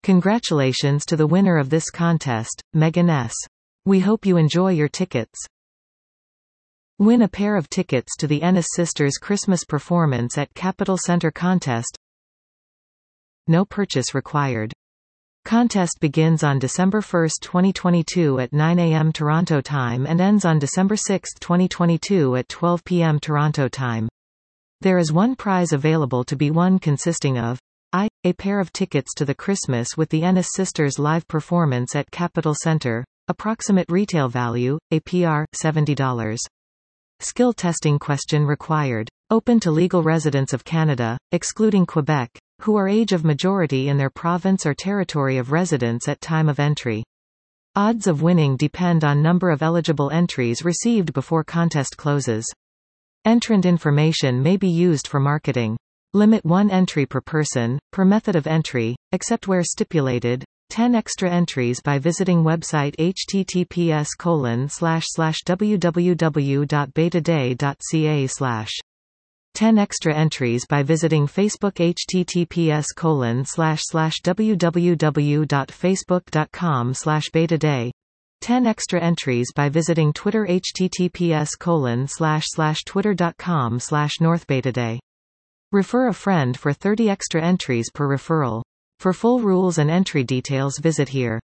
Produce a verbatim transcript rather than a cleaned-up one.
Congratulations to the winner of this contest, Megan S. We hope you enjoy your tickets. Win a pair of tickets to the Ennis Sisters Christmas performance at Capitol Center Contest. No purchase required. Contest begins on December first, twenty twenty-two at nine A M Toronto time and ends on December sixth, twenty twenty-two at twelve P M Toronto time. There is one prize available to be won consisting of I. A pair of tickets to the Christmas with the Ennis Sisters live performance at Capitol Center. Approximate retail value, A P R, seventy dollars. Skill testing question required. Open to legal residents of Canada, excluding Quebec, who are age of majority in their province or territory of residence at time of entry. Odds of winning depend on number of eligible entries received before contest closes. Entrant information may be used for marketing. Limit one entry per person, per method of entry, except where stipulated. ten extra entries by visiting website https colon slash slash www.betaday.ca slash. ten extra entries by visiting Facebook https colon slash slash www.facebook.com slash betaday. ten extra entries by visiting Twitter https colon slash slash twitter.com slash northbetaday. Refer a friend for thirty extra entries per referral. For full rules and entry details visit here.